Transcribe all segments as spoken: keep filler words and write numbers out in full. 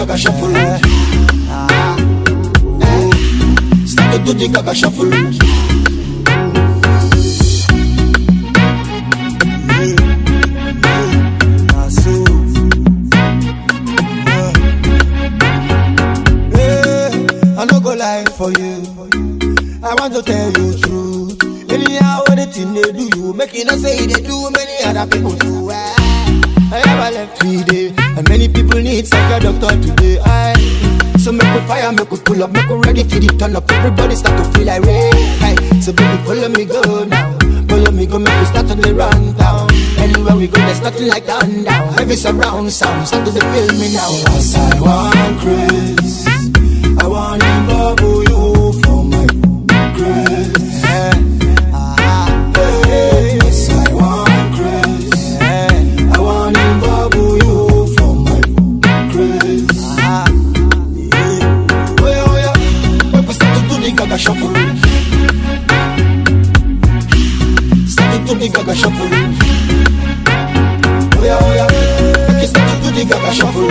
gaga shuffle. Ah, eh. Start to do the gaga shuffle. I no go lie for you. I want to tell you truth. Anyhow, anything they do, you make it not say they do. Many other people do. I never left today, and many people need psych doctor today. I so make we fire, make we pull up, make we ready for the turn up. Everybody start to feel like rain. Hey, so baby, follow me go now. Follow me go, make we start to run down. Anywhere we go, there's nothing like down down. Heavy surround sound, start to feel me now. As I want grace, I want to bubble you for my grace. Yeah. Ah, hey, yes, I want grace. Yeah. I want to bubble you for my grace. Ah, yeah. Oh yeah, oh yeah. When we start to do the gaga shuffle, start to do the gaga shuffle. Oh yeah, oh yeah. When we start to do the gaga shuffle.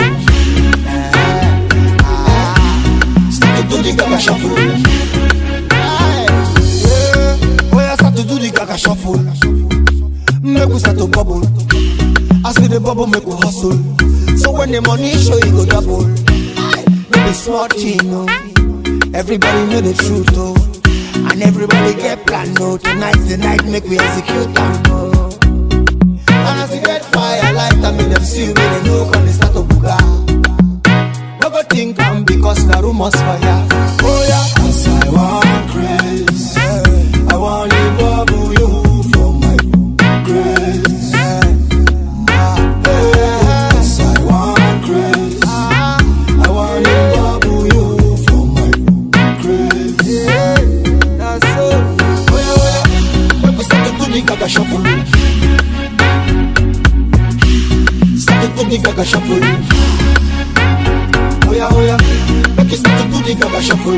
Do the gaga shuffle. Yeah. Oh, yeah, start to do the gaga shuffle. Make we start to bubble. As we the bubble, make we hustle. So when the money show, you go double. Maybe smart thing, no. Everybody know the truth, oh. And everybody get plan, no. Tonight's the night, make we execute them, no. And as we get fire, light them in them see when they know when they start to booga. Think I'm because the rumors fire. Oh yeah, cause I want grace. Yeah. I want to bubble you for my grace. Yeah. Ah, yeah. Cause I want grace. Ah, I want to bubble you for my grace. Yeah. That's so. Oh yeah, oh yeah. When we start to do the gaga shuffle, start to do the gaga shuffle. Oh yeah, oh yeah, make you start to do the gaga shuffle.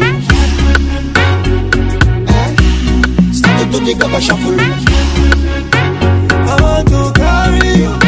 Eh? Start to do the gaga shuffle. I want to carry you.